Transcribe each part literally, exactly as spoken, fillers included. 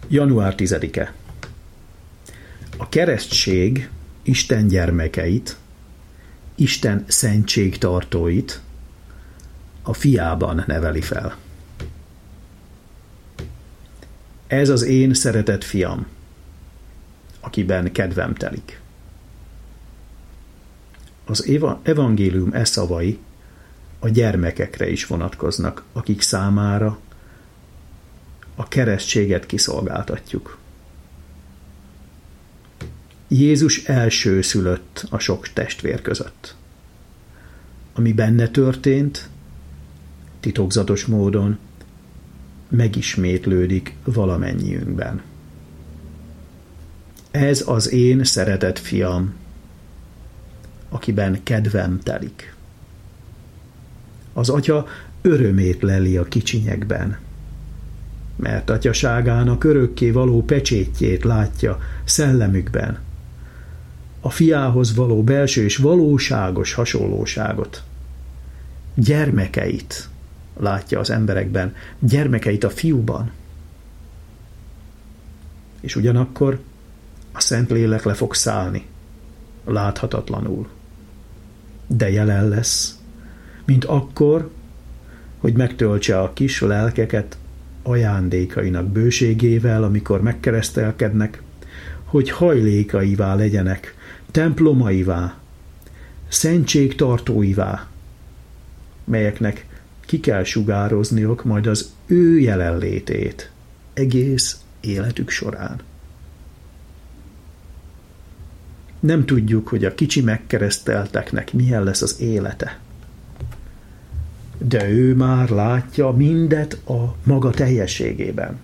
január tizedike. A keresztség Isten gyermekeit, Isten szentségtartóit a fiában neveli fel. Ez az én szeretett fiam, akiben kedvem telik. Az evangélium e szavai a gyermekekre is vonatkoznak, akik számára a keresztséget kiszolgáltatjuk. Jézus elsőszülött a sok testvér között. Ami benne történt, titokzatos módon megismétlődik valamennyiünkben. Ez az én szeretett fiam, akiben kedvem telik. Az atya örömét leli a kicsinyekben, mert atyaságának örökké való pecsétjét látja szellemükben, a fiához való belső és valóságos hasonlóságot, gyermekeit látja az emberekben, gyermekeit a fiúban. És ugyanakkor a Szentlélek le fog szállni, láthatatlanul, de jelen lesz, mint akkor, hogy megtöltse a kis lelkeket ajándékainak bőségével, amikor megkeresztelkednek, hogy hajlékaivá legyenek, templomaivá, szentségtartóivá, melyeknek ki kell sugározniuk majd az ő jelenlétét egész életük során. Nem tudjuk, hogy a kicsi megkeresztelteknek milyen lesz az élete, de ő már látja mindet a maga teljességében.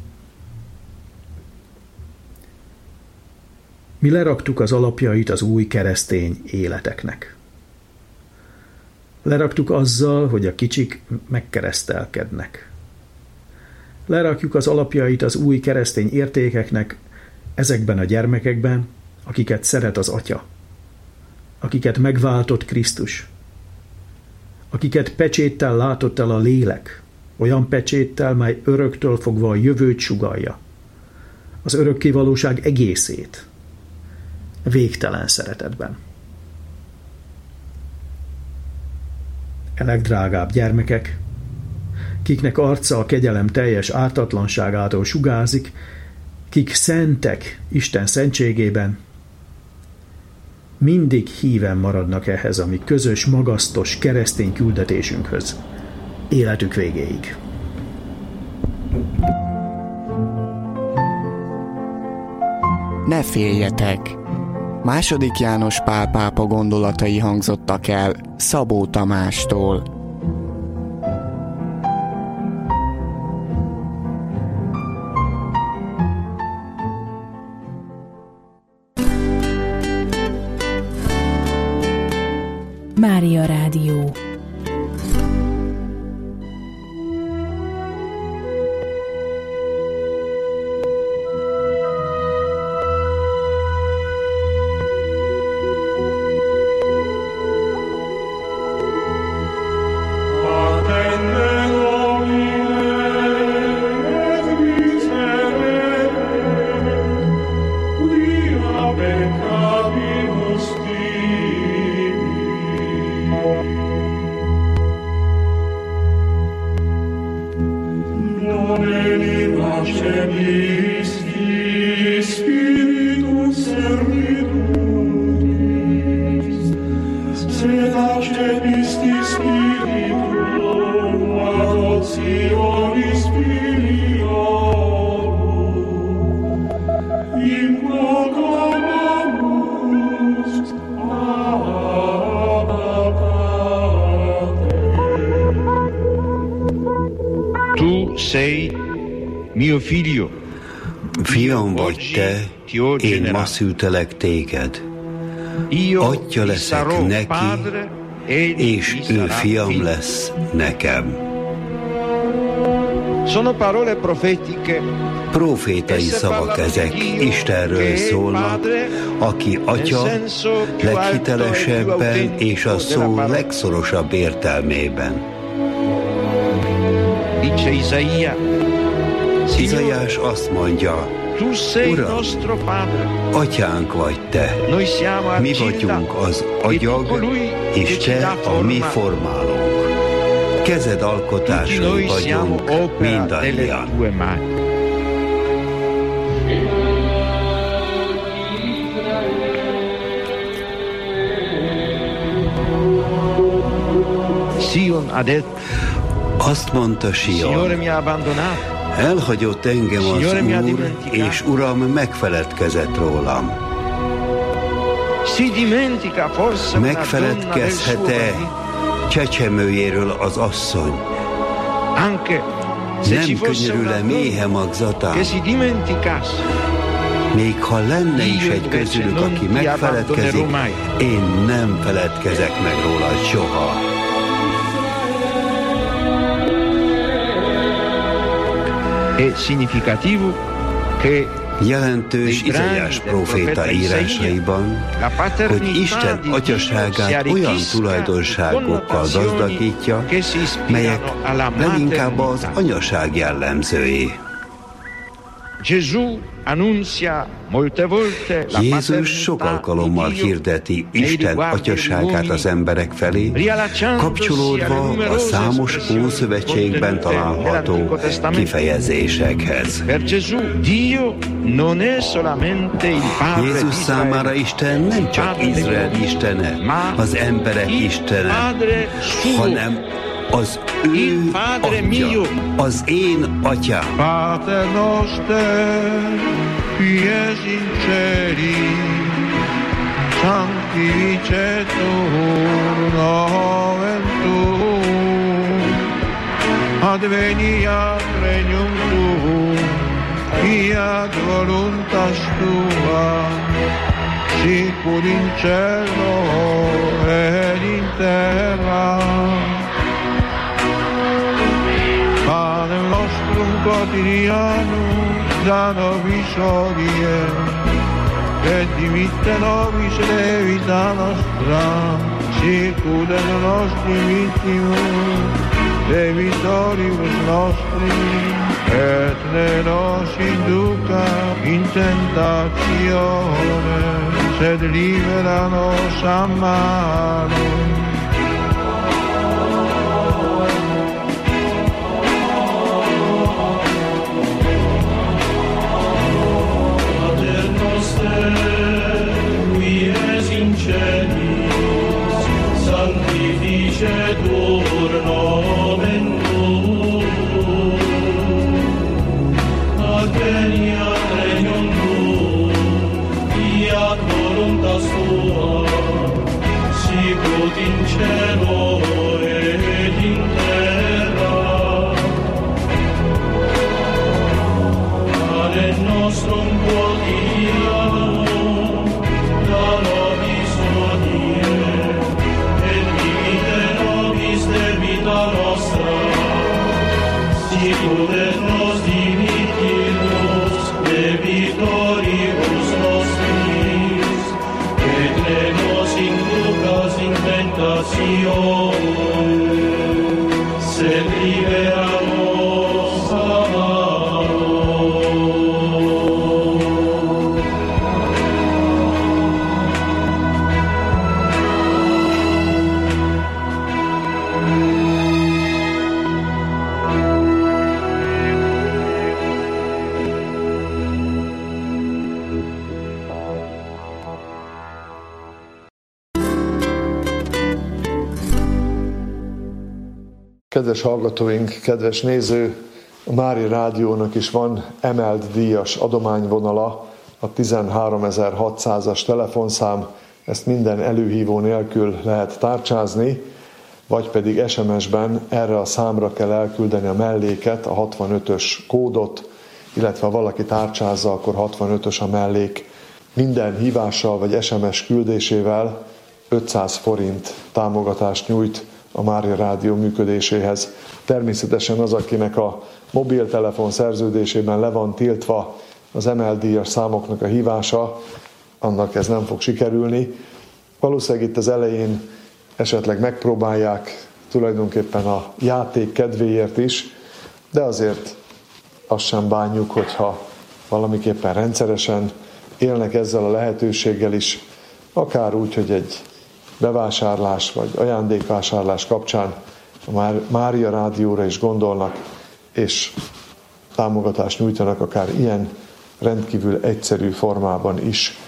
Mi leraktuk az alapjait az új keresztény életeknek. Leraktuk azzal, hogy a kicsik megkeresztelkednek. Lerakjuk az alapjait az új keresztény értékeknek ezekben a gyermekekben, akiket szeret az Atya, akiket megváltott Krisztus, akiket pecséttel látott el a lélek, olyan pecséttel, mely öröktől fogva a jövőt sugallja, az örökkévalóság egészét, végtelen szeretetben. E legdrágább gyermekek, kiknek arca a kegyelem teljes ártatlanságától sugárzik, kik szentek Isten szentségében, mindig híven maradnak ehhez a mi közös, magasztos keresztény küldetésünkhöz, életük végéig. Ne féljetek! Második János Pál pápa gondolatai hangzottak el Szabó Tamástól. Mária Rádió. Fiam vagy te, én ma szültelek téged. Atya leszek neki, és ő fiam lesz nekem. Profétai szavak ezek, Istenről szólnak, aki Atya leghitelesebben és a szó legszorosabb értelmében. Izaiás azt mondja, Uram, atyánk vagy te, mi vagyunk az agyag, és te a mi formálónk. Kezed alkotásai vagyunk mindannyian. Azt mondta Sion, elhagyott engem az Úr, és Uram megfeledkezett rólam. Megfeledkezhet-e csecsemőjéről az asszony? Nem könyörül-e méhe magzatán? Még ha lenne is egy közülük, aki megfeledkezik, én nem feledkezek meg róla soha. Jelentős Izaiás próféta írásaiban, hogy Isten atyaságát olyan tulajdonságokkal gazdagítja, melyek leginkább az anyaság jellemzői. Jézus sok alkalommal hirdeti Isten atyaságát az emberek felé, kapcsolódva a számos Ószövetségben található kifejezésekhez. Jézus számára Isten nem csak Izrael istene, az emberek istene, hanem az ő atya, az én atyám. Pater noster, qui es in celis, sanctificetur nomen tuum, adveniat regnum tuum, fiat voluntas tua, sicur in cielo et in terra. Panem nostrum quotidianum da nobis hodie, et dimitte nobis debita nostra, sicut et nostri vittimus debitoribus nostri, et ne nos induca in tentatione, sed libera nos a malo. Sanctificetur nomen tuum, adveniat regnum tuum, fiat voluntas tua, sicut in cielo et in terra. Panem nostrum quotidianum da nobis hodie, sicut et nos dimittimus debitoribus nostris, et ne nos inducas in tentatione, sed libera nos a malo. Kedves hallgatóink, kedves néző, a Mária Rádiónak is van emelt díjas adományvonala, a tizenháromezer-hatszázas telefonszám, ezt minden előhívó nélkül lehet tárcsázni, vagy pedig es em es-ben erre a számra kell elküldeni a melléket, a hatvanötös kódot, illetve ha valaki tárcsázza, akkor hatvanötös a mellék. Minden hívással vagy es em es küldésével ötszáz forint támogatást nyújt a Mária Rádió működéséhez. Természetesen az, akinek a mobiltelefon szerződésében le van tiltva az emelt díjas számoknak a hívása, annak ez nem fog sikerülni. Valószínűleg itt az elején esetleg megpróbálják tulajdonképpen a játék kedvéért is, de azért azt sem bánjuk, hogyha valamiképpen rendszeresen élnek ezzel a lehetőséggel is, akár úgy, hogy egy bevásárlás vagy ajándékvásárlás kapcsán a Mária Rádióra is gondolnak, és támogatást nyújtanak akár ilyen rendkívül egyszerű formában is.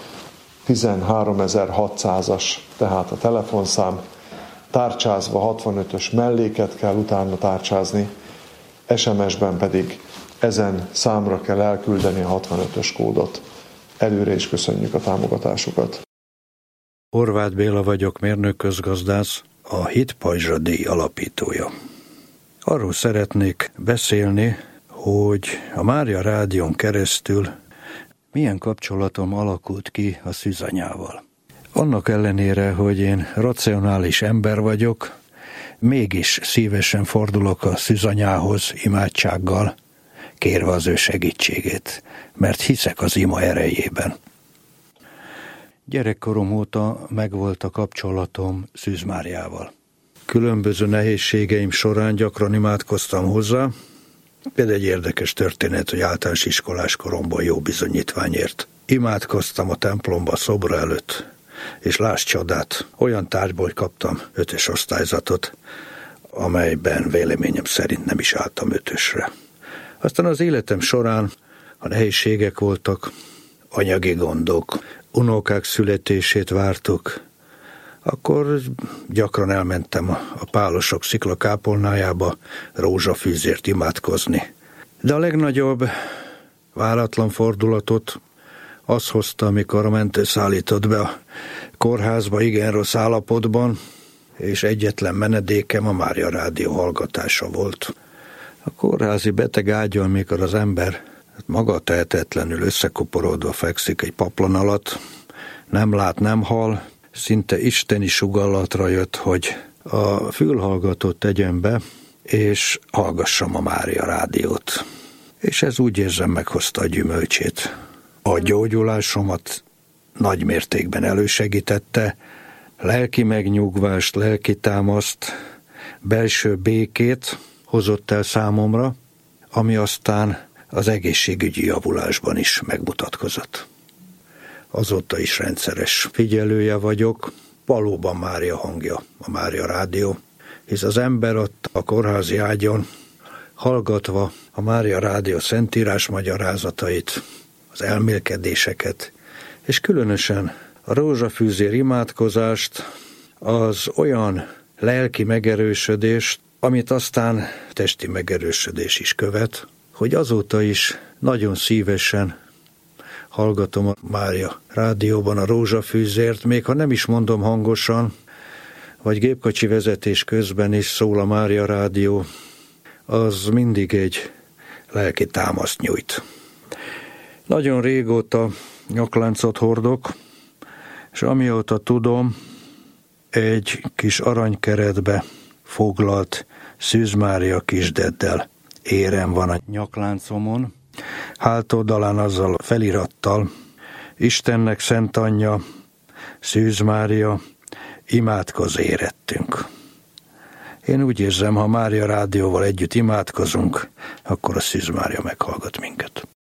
tizenháromezer-hatszázas tehát a telefonszám, tárcsázva hatvanötös melléket kell utána tárcsázni, es em es-ben pedig ezen számra kell elküldeni a hatvanötös kódot. Előre is köszönjük a támogatásukat. Horváth Béla vagyok, mérnök-közgazdász, a Hit Pajzsa díj alapítója. Arról szeretnék beszélni, hogy a Mária Rádión keresztül milyen kapcsolatom alakult ki a szűzanyával. Annak ellenére, hogy én racionális ember vagyok, mégis szívesen fordulok a szűzanyához imádsággal, kérve az ő segítségét, mert hiszek az ima erejében. Gyerekkorom óta megvolt a kapcsolatom Szűz Máriával. Különböző nehézségeim során gyakran imádkoztam hozzá, például egy érdekes történet, hogy általános iskolás koromban jó bizonyítványért. Imádkoztam a templomba szobra előtt, és láss csodát, olyan tárgyból kaptam ötös osztályzatot, amelyben véleményem szerint nem is álltam ötösre. Aztán az életem során a nehézségek voltak, anyagi gondok, unokák születését vártuk, akkor gyakran elmentem a pálosok sziklakápolnájába rózsafűzért imádkozni. De a legnagyobb váratlan fordulatot az hozta, amikor a mentő szállított be a kórházba igen rossz állapotban, és egyetlen menedékem a Mária Rádió hallgatása volt. A kórházi beteg ágyon, mikor az ember maga tehetetlenül összekuporodva fekszik egy paplan alatt, nem lát, nem hall, szinte isteni sugallatra jött, hogy a fülhallgatót tegyem be, és hallgassam a Mária Rádiót. És ez úgy érzem meghozta a gyümölcsét. A gyógyulásomat nagy mértékben elősegítette, lelki megnyugvást, lelki támaszt, belső békét hozott el számomra, ami aztán az egészségügyi javulásban is megmutatkozott. Azóta is rendszeres figyelője vagyok, valóban Mária hangja, a Mária Rádió, hisz az ember ott a kórházi ágyon, hallgatva a Mária Rádió szentírás magyarázatait, az elmélkedéseket, és különösen a rózsafűzér imádkozást, az olyan lelki megerősödést, amit aztán testi megerősödés is követ, hogy azóta is nagyon szívesen hallgatom a Mária Rádióban a rózsafűzért, még ha nem is mondom hangosan, vagy gépkocsi vezetés közben is szól a Mária Rádió, az mindig egy lelki támaszt nyújt. Nagyon régóta nyakláncot hordok, és amióta tudom, egy kis aranykeretbe foglalt Szűz Mária kisdeddel érem van a nyakláncomon, hátoldalán azzal a felirattal: Istennek szent anyja, Szűz Mária, imádkozz érettünk. Én úgy érzem, ha Mária Rádióval együtt imádkozunk, akkor a Szűz Mária meghallgat minket.